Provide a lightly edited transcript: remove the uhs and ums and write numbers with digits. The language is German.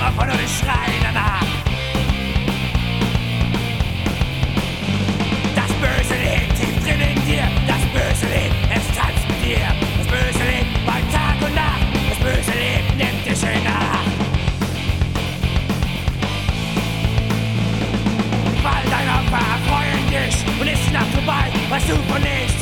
Opfer nur die schreien danach. Das Böse lebt tief drin in dir, das Böse lebt, es tanzt mit dir. Das Böse lebt bei Tag und Nacht, das Böse lebt, nimmt dir schön nach. Weil dein Opfer erfreuen dich und ist die Nacht vorbei, weißt du von nichts.